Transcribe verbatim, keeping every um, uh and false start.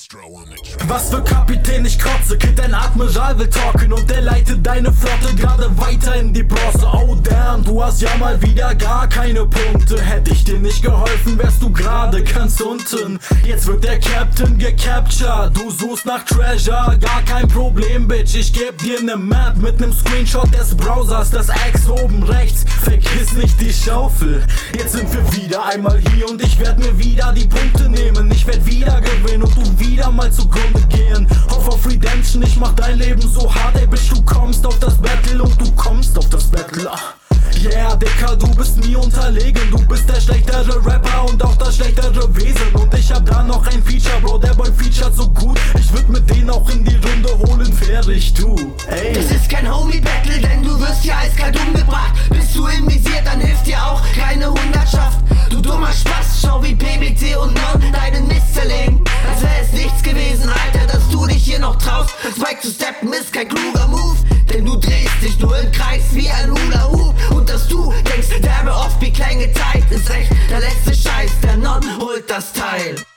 Was für Kapitän, ich kotze, Kid, dein Admiral will talken und der leitet deine Flotte gerade weiter in die Bronze. Oh damn, du hast ja mal wieder gar keine Punkte. Hätte ich dir nicht geholfen, wärst du gerade ganz unten. Jetzt wird der Captain gecaptured, du suchst nach Treasure, gar kein Problem, Bitch. Ich geb dir ne Map mit nem Screenshot des Browsers, das X oben rechts. Vergiss nicht die Schaufel. Jetzt sind wir wieder einmal hier und ich werd mir wieder die Punkte nehmen. Ich werd wieder gewinnen und du wieder mal zugrunde gehen. Hoff auf Redemption, ich mach dein Leben so hart, ey Bitch, du kommst auf das Battle und du kommst auf das Battle. Yeah, Dicker, du bist mir unterlegen. Du bist der schlechtere Rapper und auch das schlechtere Wesen. Und ich hab da noch ein Feature, Bro, der Boy featured so gut. Ich würd mit denen auch in die Runde holen, wäre ich du. Ey. Das ist kein Homie-Battle, denn du wirst hier eiskalt umgebracht. Bist du im Visier, dann hilft dir auch keine Hundertschaft. Du dummer Spaß, schau wie P B T und Non deinen Mist zerlegen. Als wär es nichts gewesen, Alter, dass du dich hier noch traust. Das Bike zu steppen ist kein kluger Move, denn du drehst dich nur im Kreis wie ein Hula-Hoop. Und dass du denkst, derbe oft wie Klänge Zeit ist echt der letzte Scheiß, der Non holt das Teil.